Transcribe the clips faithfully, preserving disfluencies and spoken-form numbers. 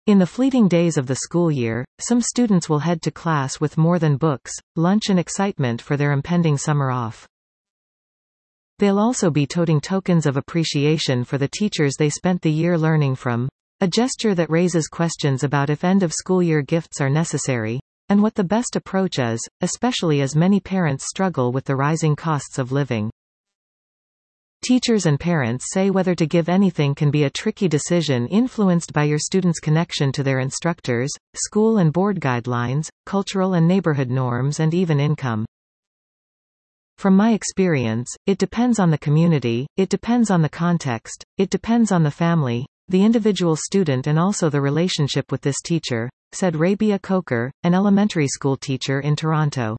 In the fleeting days of the school year, some students will head to class with more than books, lunch and excitement for their impending summer off. They'll also be toting tokens of appreciation for the teachers they spent the year learning from, a gesture that raises questions about if end-of-school-year gifts are necessary, and what the best approach is, especially as many parents struggle with the rising costs of living. Teachers and parents say whether to give anything can be a tricky decision influenced by your student's connection to their instructors, school and board guidelines, cultural and neighborhood norms, and even income. From my experience, it depends on the community, it depends on the context, it depends on the family, the individual student, and also the relationship with this teacher, said Rabia Coker, an elementary school teacher in Toronto.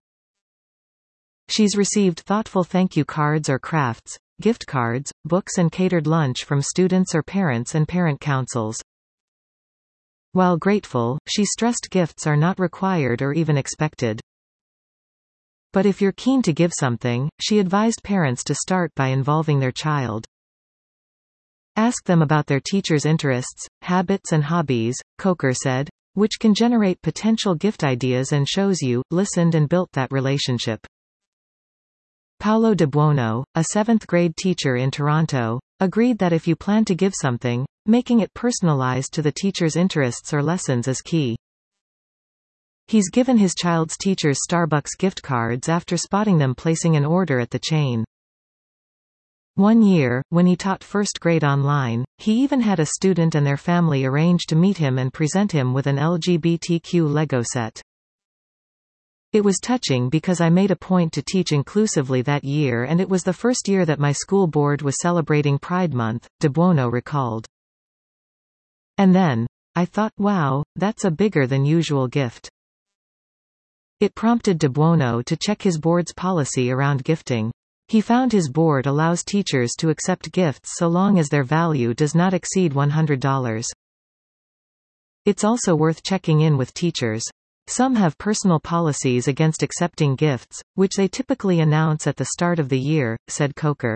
She's received thoughtful thank you cards or crafts, gift cards, books and catered lunch from students or parents and parent councils. While grateful, she stressed gifts are not required or even expected. But if you're keen to give something, she advised parents to start by involving their child. Ask them about their teacher's interests, habits and hobbies, Coker said, which can generate potential gift ideas and shows you listened and built that relationship. Paolo De Buono, a seventh-grade teacher in Toronto, agreed that if you plan to give something, making it personalized to the teacher's interests or lessons is key. He's given his child's teachers Starbucks gift cards after spotting them placing an order at the chain. One year, when he taught first grade online, he even had a student and their family arrange to meet him and present him with an L G B T Q Lego set. It was touching because I made a point to teach inclusively that year, and it was the first year that my school board was celebrating Pride Month, De Buono recalled. And then, I thought, wow, that's a bigger than usual gift. It prompted De Buono to check his board's policy around gifting. He found his board allows teachers to accept gifts so long as their value does not exceed one hundred dollars. It's also worth checking in with teachers. Some have personal policies against accepting gifts, which they typically announce at the start of the year, said Coker.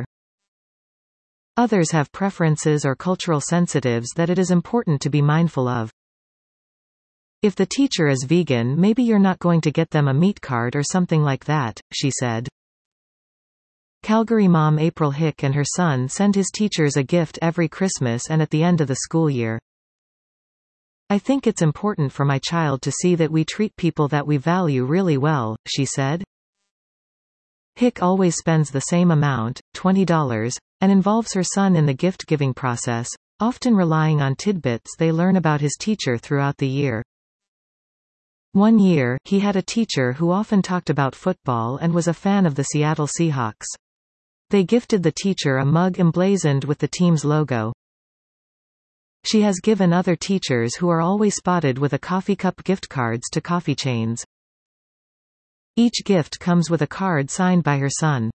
Others have preferences or cultural sensitives that it is important to be mindful of. If the teacher is vegan, maybe you're not going to get them a meat cart or something like that, she said. Calgary mom April Hick and her son send his teachers a gift every Christmas and at the end of the school year. I think it's important for my child to see that we treat people that we value really well, she said. Hick always spends the same amount, twenty dollars, and involves her son in the gift-giving process, often relying on tidbits they learn about his teacher throughout the year. One year, he had a teacher who often talked about football and was a fan of the Seattle Seahawks. They gifted the teacher a mug emblazoned with the team's logo. She has given other teachers who are always spotted with a coffee cup gift cards to coffee chains. Each gift comes with a card signed by her son.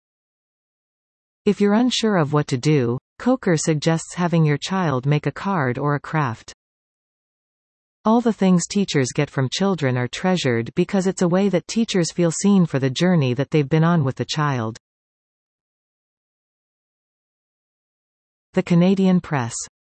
If you're unsure of what to do, Coker suggests having your child make a card or a craft. All the things teachers get from children are treasured because it's a way that teachers feel seen for the journey that they've been on with the child. The Canadian Press.